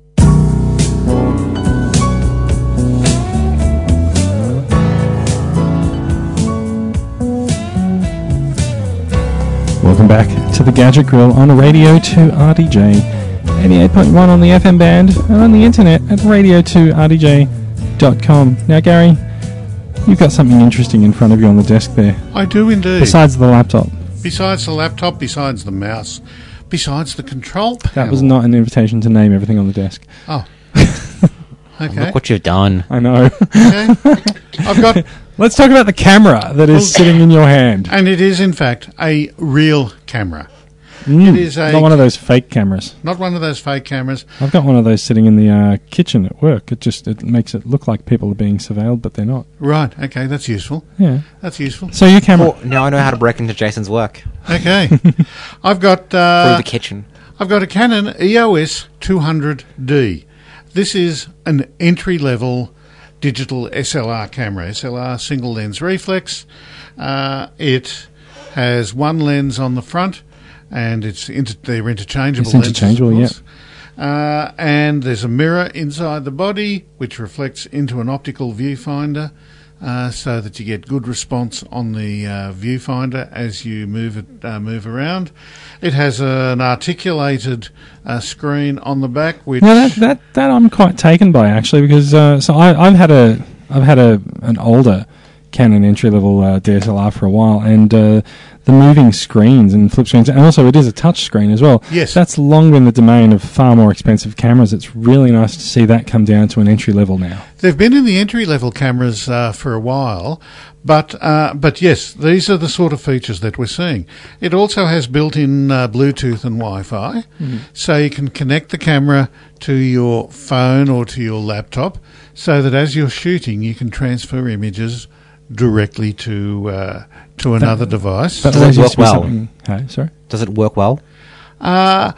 Speaker 2: Welcome back to the Gadget Grill on Radio two R D J, eighty-eight point one on the F M band and on the internet at radio two r d j dot com. Now, Gary, you've got something interesting in front of you on the desk there,
Speaker 1: I do indeed.
Speaker 2: besides the laptop.
Speaker 1: Besides the laptop, besides the mouse, besides the control panel.
Speaker 2: That was not an invitation to name everything on the desk.
Speaker 1: Oh. Okay.
Speaker 3: Look what you've done.
Speaker 2: I know.
Speaker 1: Okay. I've got,
Speaker 2: Let's talk about the camera that is
Speaker 1: Well-
Speaker 2: sitting in your hand.
Speaker 1: and it is in fact a real camera,
Speaker 2: Mm,
Speaker 1: it is a-
Speaker 2: not one of those fake cameras.
Speaker 1: not one of those fake cameras.
Speaker 2: I've got one of those sitting in the uh, kitchen at work. It just it makes it look like people are being surveilled, but they're not.
Speaker 1: Right. Okay, that's useful.
Speaker 2: Yeah.
Speaker 1: That's useful.
Speaker 2: So your camera.
Speaker 3: Oh, now I know how to break into Jason's work
Speaker 1: Okay. I've got
Speaker 3: through
Speaker 1: uh,
Speaker 3: the kitchen.
Speaker 1: I've got a Canon E O S two hundred D. This is an entry-level digital S L R camera, S L R single lens reflex. Uh, it has one lens on the front, and it's inter- they're interchangeable.
Speaker 2: It's interchangeable,
Speaker 1: lenses, of course. Uh, and there's a mirror inside the body which reflects into an optical viewfinder, uh, so that you get good response on the uh, viewfinder as you move it uh, move around. It has an articulated uh, screen on the back, which
Speaker 2: No, that, that that I'm quite taken by actually, because uh, so I, I've had a I've had a an older Canon entry level uh, D S L R for a while, and uh, the moving screens and flip screens, and also it is a touch screen as well.
Speaker 1: Yes.
Speaker 2: That's long been the domain of far more expensive cameras. It's really nice to see that come down to an entry level now.
Speaker 1: they've been in the entry-level cameras uh, for a while, but uh, but yes, these are the sort of features that we're seeing. It also has built-in uh, Bluetooth and Wi-Fi, so you can connect the camera to your phone or to your laptop, so that as you're shooting, you can transfer images directly to uh, to another device.
Speaker 2: But
Speaker 3: Does it
Speaker 2: always used
Speaker 3: work
Speaker 2: to be
Speaker 3: well?
Speaker 2: something- Hey, sorry.
Speaker 3: Does it work well?
Speaker 1: Uh,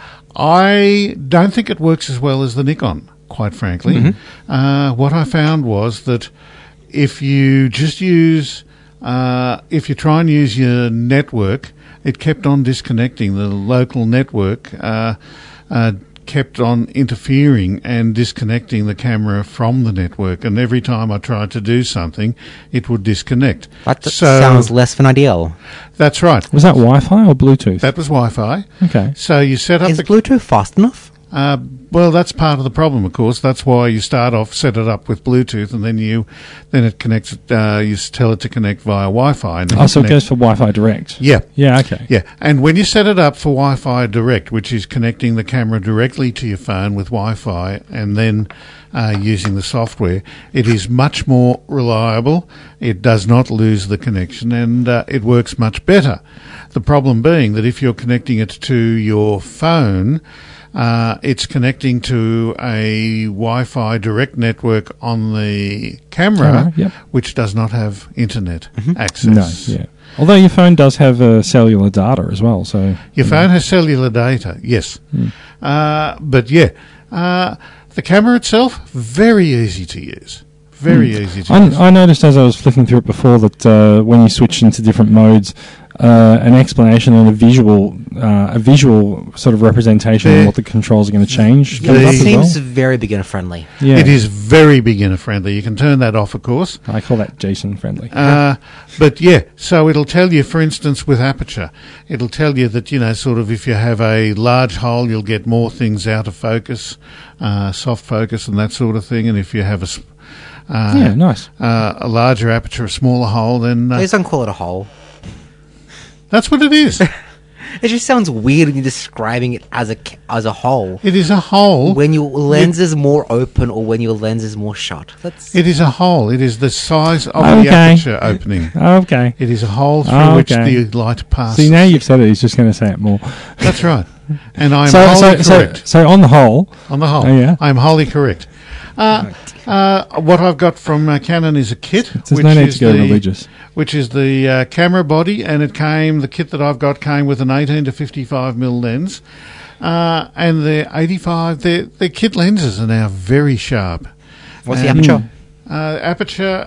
Speaker 1: I don't think it works as well as the Nikon, quite frankly. Uh, what I found was that if you just use, uh, if you try and use your network, it kept on disconnecting. The local network uh, uh, kept on interfering and disconnecting the camera from the network. And every time I tried to do something, it would disconnect.
Speaker 3: That d-
Speaker 1: So-
Speaker 3: sounds less than ideal.
Speaker 1: That's right.
Speaker 2: Was that Wi-Fi or Bluetooth?
Speaker 1: That was Wi-Fi.
Speaker 2: Okay.
Speaker 1: So you set up
Speaker 3: Is
Speaker 1: the
Speaker 3: Bluetooth fast enough?
Speaker 1: Uh, well, that's part of the problem, of course. That's why you start off, set it up with Bluetooth, and then you, then it connects. Uh, you s- tell it to connect via Wi-Fi. And then
Speaker 2: Oh,
Speaker 1: you
Speaker 2: so it
Speaker 1: connect-
Speaker 2: goes for Wi-Fi direct.
Speaker 1: Yeah,
Speaker 2: Yeah. Okay.
Speaker 1: yeah. And when you set it up for Wi-Fi direct, which is connecting the camera directly to your phone with Wi-Fi, and then uh, using the software, it is much more reliable. It does not lose the connection, and uh, it works much better. The problem being that if you're connecting it to your phone, Uh, it's connecting to a Wi-Fi direct network on the camera,
Speaker 2: Camera, yep.
Speaker 1: which does not have internet
Speaker 2: No.
Speaker 1: access.
Speaker 2: Yeah. Although your phone does have uh, cellular data as well, so
Speaker 1: Your phone has cellular data, yes. Uh, but yeah, uh, the camera itself, very easy to use. Very easy to use.
Speaker 2: I, I noticed as I was flicking through it before that uh, when you switch into different modes, uh, an explanation and a visual, uh, a visual sort of representation
Speaker 1: The-
Speaker 2: of what the controls are going to change.
Speaker 1: the-
Speaker 2: comes up
Speaker 3: It
Speaker 2: as
Speaker 3: seems
Speaker 2: well.
Speaker 3: very beginner friendly.
Speaker 2: Yeah,
Speaker 1: It is very beginner friendly. You can turn that off, of course.
Speaker 2: I call that Jason friendly.
Speaker 1: Uh, but yeah, so it'll tell you, for instance, with aperture, it'll tell you that, you know, sort of if you have a large hole, you'll get more things out of focus, uh, soft focus and that sort of thing. And if you have a, s- uh,
Speaker 2: yeah, nice.
Speaker 1: uh, a larger aperture, a smaller hole, then uh,
Speaker 3: Please don't call it a hole.
Speaker 1: that's what it is.
Speaker 3: It just sounds weird when you're describing it as a ca- as a hole.
Speaker 1: It is a hole.
Speaker 3: When your lens is more open or when your lens is more shut. That's
Speaker 1: It is a hole. It is the size of
Speaker 2: Okay.
Speaker 1: the aperture opening.
Speaker 2: Okay.
Speaker 1: It is a hole through
Speaker 2: Oh,
Speaker 1: which
Speaker 2: okay.
Speaker 1: the light passes.
Speaker 2: See, now you've said it, he's just going to say it more.
Speaker 1: That's right. And I'm
Speaker 2: so,
Speaker 1: wholly
Speaker 2: so, so,
Speaker 1: correct.
Speaker 2: so on the whole,
Speaker 1: On the whole,
Speaker 2: Oh, yeah?
Speaker 1: I'm wholly correct. Uh, uh, what I've got from uh, Canon is a kit,
Speaker 2: there's
Speaker 1: which
Speaker 2: no need
Speaker 1: is
Speaker 2: to go
Speaker 1: the
Speaker 2: religious.
Speaker 1: which is the uh, camera body, and it came. The kit that I've got came with an eighteen to fifty-five mil lens, uh, and the eighty-five. The the kit lenses are now very sharp.
Speaker 3: what's the
Speaker 1: Um,
Speaker 3: aperture?
Speaker 1: Uh, aperture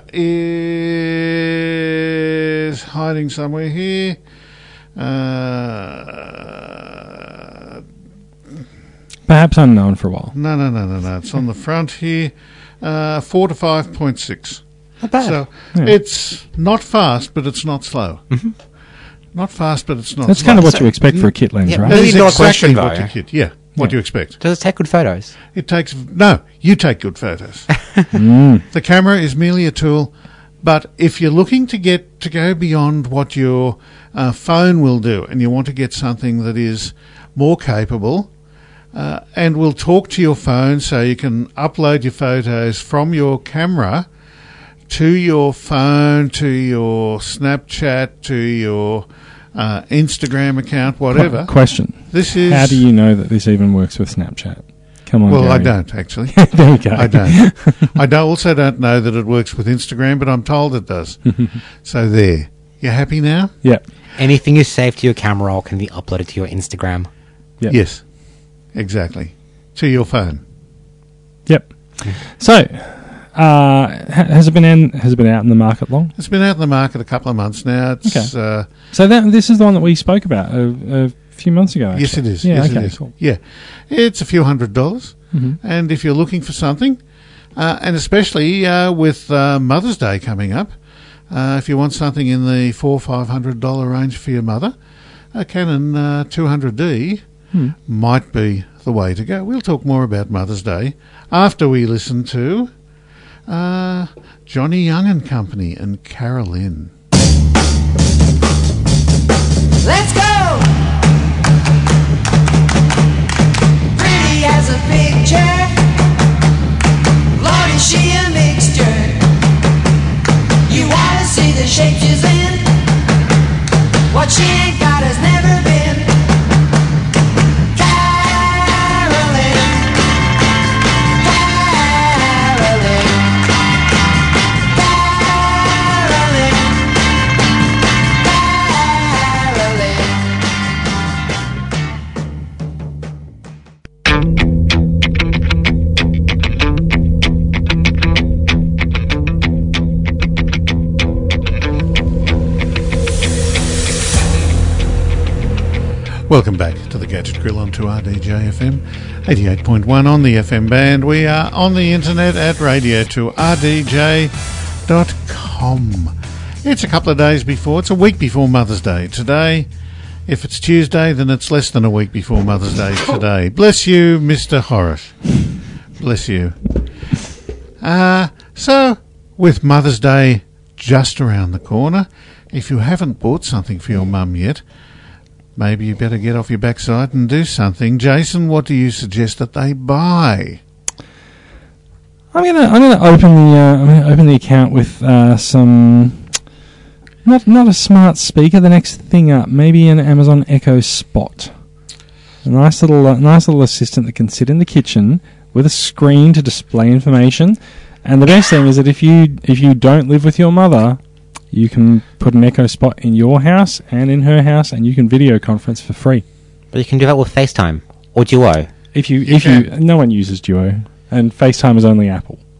Speaker 1: is hiding somewhere here. Uh,
Speaker 2: Perhaps unknown for a while.
Speaker 1: no, no, no, no, no. It's on the front here. Uh, four to five point six.
Speaker 3: Not bad.
Speaker 1: So
Speaker 2: Yeah.
Speaker 1: it's not fast, but it's not slow. Not fast, but it's not.
Speaker 2: That's
Speaker 1: slow.
Speaker 2: kind of what
Speaker 3: So-
Speaker 2: you expect for a kit lens,
Speaker 3: Yeah,
Speaker 2: right?
Speaker 1: That
Speaker 3: Million
Speaker 1: is
Speaker 3: dollar
Speaker 1: exactly
Speaker 3: question,
Speaker 1: what
Speaker 3: though.
Speaker 1: you kid. Yeah, what
Speaker 2: Yeah.
Speaker 1: do you expect?
Speaker 3: Does it take good photos?
Speaker 1: It takes no. You take good photos.
Speaker 2: Mm.
Speaker 1: The camera is merely a tool, but if you're looking to get to go beyond what your uh, phone will do, and you want to get something that is more capable, uh, and will talk to your phone, so you can upload your photos from your camera to your phone, to your Snapchat, to your uh, Instagram account, whatever.
Speaker 2: Qu- question.
Speaker 1: This is
Speaker 2: How do you know that this even works with Snapchat? Come on,
Speaker 1: well, I
Speaker 2: Gary.
Speaker 1: don't actually.
Speaker 2: There you go.
Speaker 1: I don't. I don't, also don't know that it works with Instagram, but I'm told it does. So there. You happy now?
Speaker 2: Yeah.
Speaker 3: Anything you save to your camera roll can be uploaded to your Instagram.
Speaker 2: Yep.
Speaker 1: Yes. Exactly. To your phone.
Speaker 2: Yep. So, uh, ha- has it been in, has it been out in the market long?
Speaker 1: It's been out in the market a couple of months now. It's
Speaker 2: Okay.
Speaker 1: uh,
Speaker 2: So that this is the one that we spoke about a, a few months ago. Actually.
Speaker 1: yes, it is.
Speaker 2: Yeah.
Speaker 1: yes,
Speaker 2: okay.
Speaker 1: it is.
Speaker 2: Cool.
Speaker 1: Yeah, it's a few hundred dollars,
Speaker 2: hmm
Speaker 1: and if you're looking for something, uh, and especially uh, with uh, Mother's Day coming up, uh, if you want something in the four five hundred dollar range for your mother, a Canon uh, two hundred D
Speaker 2: Hmm.
Speaker 1: might be the way to go. We'll talk more about Mother's Day after we listen to uh, Johnny Young and Company and Carolyn.
Speaker 6: Let's go! Pretty as a picture. Lord, is she a mixture? You wanna see the shape she's in? What she ain't got has never been. Carolyn. Carolyn.
Speaker 1: Welcome back to the Gadget Grill on two R D J F M, eighty-eight point one on the F M band. We are on the internet at radio two R D J dot com. It's a couple of days before, it's a week before Mother's Day. Today, if it's Tuesday, then it's less than a week before Mother's Day today. Bless you, Mister Horace. Bless you. Uh, so, with Mother's Day just around the corner, if you haven't bought something for your mum yet, maybe you better get off your backside and do something. Jason, what do you suggest that they buy?
Speaker 2: I'm gonna I'm gonna open the uh, I'm gonna open the account with uh, some not not a smart speaker. The next thing up, maybe an Amazon Echo Spot. A nice little uh, nice little assistant that can sit in the kitchen with a screen to display information. And the best thing is that if you if you don't live with your mother, you can put an Echo Spot in your house and in her house, and you can video conference for free.
Speaker 3: But you can do that with FaceTime or Duo.
Speaker 2: If you,
Speaker 1: You
Speaker 2: if you,
Speaker 1: can.
Speaker 2: no one uses Duo, and FaceTime is only Apple.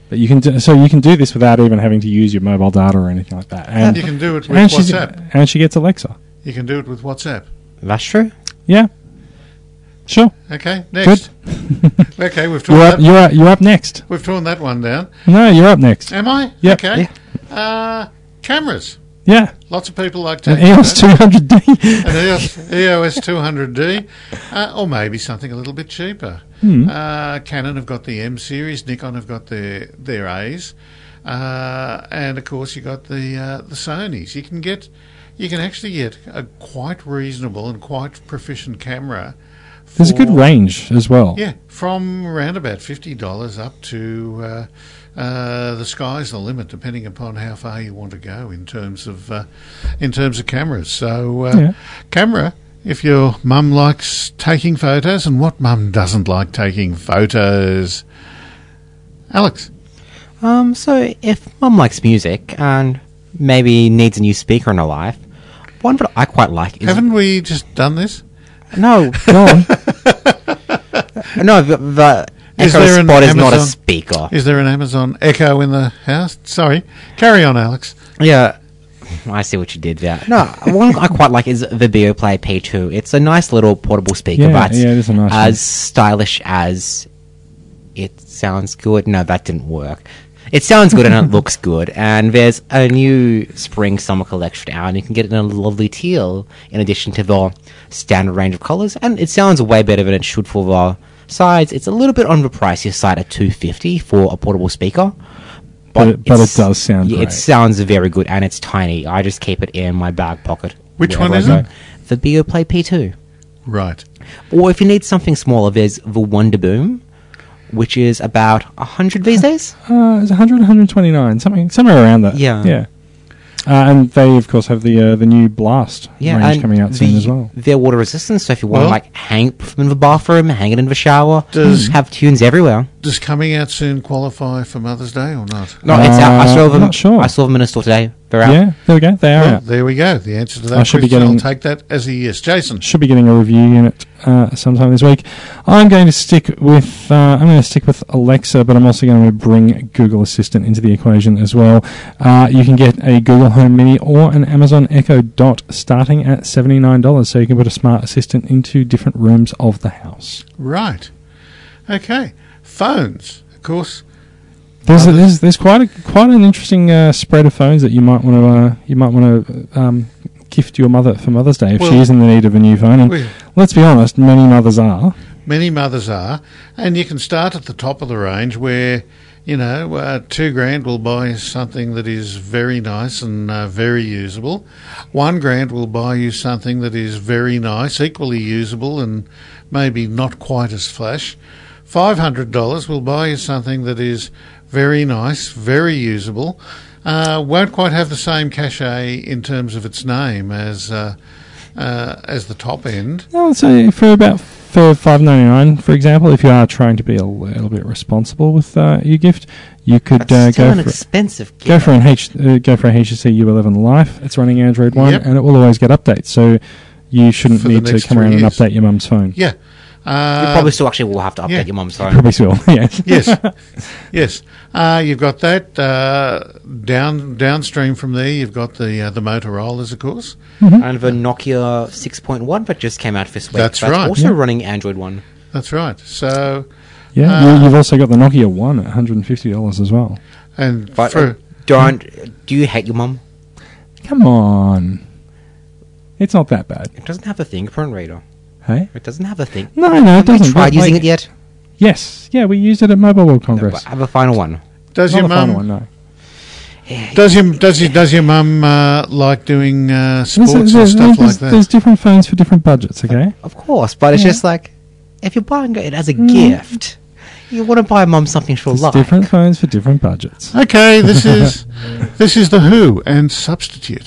Speaker 2: But you can do, so you can do this without even having to use your mobile data or anything like that. And
Speaker 1: You can do it with
Speaker 2: and she's-
Speaker 1: WhatsApp.
Speaker 2: and she gets Alexa.
Speaker 1: You can do it with WhatsApp.
Speaker 3: That's true.
Speaker 2: Yeah, sure.
Speaker 1: Okay, next. Okay, we've torn
Speaker 2: You're up.
Speaker 1: that.
Speaker 2: You're up, you're up next.
Speaker 1: We've torn that one down.
Speaker 2: No, you're up next.
Speaker 1: Am I?
Speaker 2: Yep.
Speaker 1: Okay. Uh, cameras.
Speaker 2: Yeah,
Speaker 1: Lots of people like
Speaker 2: an
Speaker 1: taking
Speaker 2: E O S
Speaker 1: photos.
Speaker 2: two hundred D.
Speaker 1: An E O S, E O S two hundred D, uh, or maybe something a little bit cheaper.
Speaker 2: Hmm.
Speaker 1: Uh, Canon have got the M series, Nikon have got their their A's, uh, and of course you got the uh, the Sonys. You can get, you can actually get a quite reasonable and quite proficient camera.
Speaker 2: There's a good
Speaker 1: for-
Speaker 2: range as well.
Speaker 1: Yeah, from around about fifty dollars up to uh, uh, the sky's the limit, depending upon how far you want to go in terms of uh, in terms of cameras. So, uh,
Speaker 2: Yeah.
Speaker 1: camera. If your mum likes taking photos, and what mum doesn't like taking photos? Alex,
Speaker 3: Um, so if mum likes music and maybe needs a new speaker in her life, one that I quite like is
Speaker 1: haven't we just done this?
Speaker 3: no,
Speaker 2: Go on.
Speaker 3: no. The, the
Speaker 1: Is
Speaker 3: Echo
Speaker 1: there an
Speaker 3: Spot is not a
Speaker 1: Amazon-
Speaker 3: speaker.
Speaker 1: Is there an Amazon Echo in the house? Sorry, carry on, Alex.
Speaker 3: Yeah, I see what you did there. No, one I quite like is the Beoplay P two. It's a nice little portable speaker,
Speaker 2: Yeah,
Speaker 3: but
Speaker 2: yeah, it is a nice
Speaker 3: as
Speaker 2: one.
Speaker 3: stylish as it sounds good. No, that didn't work. It sounds good and it looks good. And there's a new spring summer collection out, and you can get it in a lovely teal in addition to the standard range of colours. And it sounds way better than it should for the size. It's a little bit on the pricier side at two fifty for a portable speaker.
Speaker 2: But it- but it
Speaker 3: it's-
Speaker 2: does sound
Speaker 3: yeah,
Speaker 2: great.
Speaker 3: It sounds very good, and it's tiny. I just keep it in my back pocket.
Speaker 1: Which
Speaker 3: wherever
Speaker 1: one is
Speaker 3: I
Speaker 1: it?
Speaker 3: go. The Beoplay P two.
Speaker 1: Right.
Speaker 3: Or if you need something smaller, there's the Wonder Boom, which is about one hundred these days.
Speaker 2: Uh, it's one hundred, one twenty-nine, something, somewhere around that.
Speaker 3: Yeah.
Speaker 2: Yeah. Uh, and they, of course, have the uh, the new Blast
Speaker 3: Yeah,
Speaker 2: range
Speaker 3: and
Speaker 2: coming out
Speaker 3: the,
Speaker 2: soon as well.
Speaker 3: They're water resistant, so if you want
Speaker 1: Well-
Speaker 3: to like hang them in the bathroom, hang it in the shower,
Speaker 1: Does-
Speaker 3: have tunes everywhere.
Speaker 1: Does coming out soon qualify for Mother's Day or not?
Speaker 3: No, it's out. I
Speaker 2: Uh,
Speaker 3: saw
Speaker 2: I'm
Speaker 3: them.
Speaker 2: not sure.
Speaker 3: I saw them in a store today. They're out.
Speaker 2: Yeah, there we go. They are
Speaker 1: Well,
Speaker 2: out.
Speaker 1: there we go. The answer to that
Speaker 2: I should be
Speaker 1: question, I'll
Speaker 2: getting-
Speaker 1: take that as a yes. Jason.
Speaker 2: Should be getting a review unit uh, sometime this week. I'm going to stick with uh, I'm going to stick with Alexa, but I'm also going to bring Google Assistant into the equation as well. Uh, you can get a Google Home Mini or an Amazon Echo Dot starting at seventy-nine dollars, so you can put a smart assistant into different rooms of the house.
Speaker 1: Right. Okay. Phones. Of course.
Speaker 2: There's, a, there's there's quite a quite an interesting uh, spread of phones that you might want to uh, you might want to um, gift your mother for Mother's Day if
Speaker 1: Well,
Speaker 2: she is in the need of a new phone. And
Speaker 1: we-
Speaker 2: let's be honest, many mothers are.
Speaker 1: Many mothers are, and you can start at the top of the range where, you know, uh, two grand will buy you something that is very nice and uh, very usable. One grand will buy you something that is very nice, equally usable, and maybe not quite as flash. Five hundred dollars will buy you something that is very nice, very usable. Uh, won't quite have the same cachet in terms of its name as uh, uh, as the top end.
Speaker 2: I would say for about for five ninety nine, for example, if you are trying to be a little bit responsible with uh, your gift, you could
Speaker 3: That's
Speaker 2: uh,
Speaker 3: still
Speaker 2: go
Speaker 3: an
Speaker 2: for
Speaker 3: expensive gift.
Speaker 2: go for an H uh, go for a H T C U eleven Life. It's running Android one,
Speaker 1: Yep.
Speaker 2: and it will always get updates. So you shouldn't
Speaker 1: For the
Speaker 2: need to
Speaker 1: next
Speaker 2: come around
Speaker 1: three
Speaker 2: and
Speaker 1: years.
Speaker 2: update your mum's phone.
Speaker 1: Yeah. Uh,
Speaker 3: You probably still actually will have to update
Speaker 1: yeah.
Speaker 3: your mum's phone.
Speaker 2: Probably will. Yes.
Speaker 1: yes, yes. Uh, you've got that uh, down downstream from there. You've got the uh, the Motorola's, of course.
Speaker 2: Mm-hmm.
Speaker 3: And the Nokia six point one that just came out this week.
Speaker 1: That's right,
Speaker 3: Also
Speaker 2: yeah.
Speaker 3: running Android one.
Speaker 1: That's right. So,
Speaker 2: Yeah.
Speaker 1: Uh,
Speaker 2: you, you've also got the Nokia one at one hundred fifty dollars as well.
Speaker 1: and
Speaker 3: But
Speaker 1: for
Speaker 3: uh, don't. Do you hate your mum?
Speaker 2: Come on. It's not that bad.
Speaker 3: It doesn't have a fingerprint reader.
Speaker 2: Hey?
Speaker 3: It doesn't have a thing.
Speaker 2: No, no, it
Speaker 3: Have you
Speaker 2: doesn't.
Speaker 3: tried
Speaker 2: But,
Speaker 3: using
Speaker 2: like-
Speaker 3: it yet?
Speaker 2: Yes. Yeah, we used it at Mobile World
Speaker 3: No,
Speaker 2: Congress.
Speaker 3: but have a final one.
Speaker 1: does
Speaker 2: Not
Speaker 1: your
Speaker 2: the final one,
Speaker 1: mum
Speaker 2: no.
Speaker 1: does your does your, does your mum uh, like doing uh,
Speaker 2: There's,
Speaker 1: sports and
Speaker 2: there's-
Speaker 1: stuff
Speaker 2: there's-
Speaker 1: like that?
Speaker 2: there's different phones for different budgets, okay?
Speaker 3: Of course, but it's
Speaker 2: Yeah.
Speaker 3: just like if you're buying it as a gift, you want to buy mum something she'll
Speaker 2: There's
Speaker 3: like.
Speaker 2: different phones for different budgets.
Speaker 1: Okay, this is this is the Who and Substitute.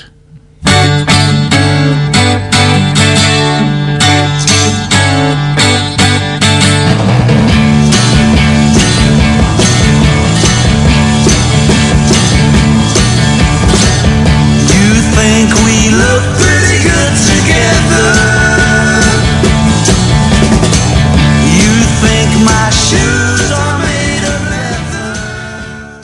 Speaker 5: You think we look pretty good together. You think my shoes are made of leather.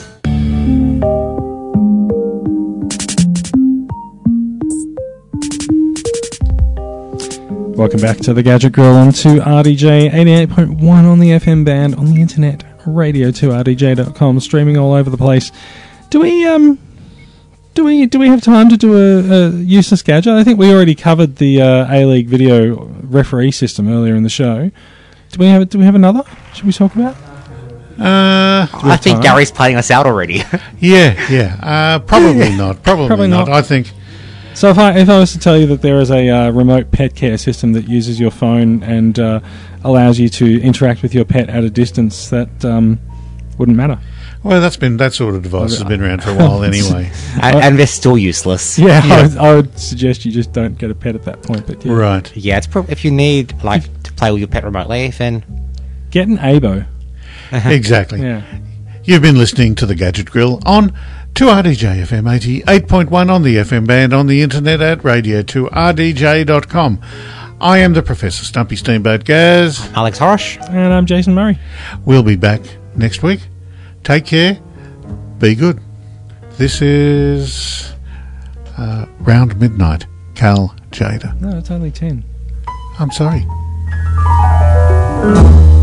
Speaker 2: Welcome back to the Gadget Grill on two R D J eighty-eight point one on the F M band, on the internet, radio two R D J dot com, streaming all over the place. Do we um do we do we have time to do a, a useless gadget? I think we already covered the uh, A-League video referee system earlier in the show. Do we have do we have another? Should we talk about?
Speaker 1: Uh,
Speaker 3: I think
Speaker 2: time?
Speaker 3: Gary's playing us out already.
Speaker 1: yeah, yeah. Uh, probably not. Probably,
Speaker 2: Probably
Speaker 1: not.
Speaker 2: not.
Speaker 1: I think.
Speaker 2: So if I if I was to tell you that there is a uh, remote pet care system that uses your phone and uh, allows you to interact with your pet at a distance, that um, wouldn't matter.
Speaker 1: Well, that's been that sort of device has been around for a while anyway.
Speaker 3: and, and they're still useless.
Speaker 2: Yeah,
Speaker 1: Yeah.
Speaker 2: I, would, I would suggest you just don't get a pet at that point. But yeah.
Speaker 1: Right.
Speaker 3: Yeah, it's pro- if you need like to play with your pet remotely, then
Speaker 2: Get an A B O.
Speaker 1: Exactly.
Speaker 2: Yeah.
Speaker 1: You've been listening to the Gadget Grill on two R D J F M eighty-eight point one on the F M band, on the internet at radio two R D J dot com. I am the Professor Stumpy Steamboat Gaz.
Speaker 3: Alex Horosh.
Speaker 2: And I'm Jason Murray.
Speaker 1: We'll be back next week. Take care. Be good. This is uh, Round Midnight. Cal Jada.
Speaker 2: No, it's only ten.
Speaker 1: I'm sorry.
Speaker 6: Thank you.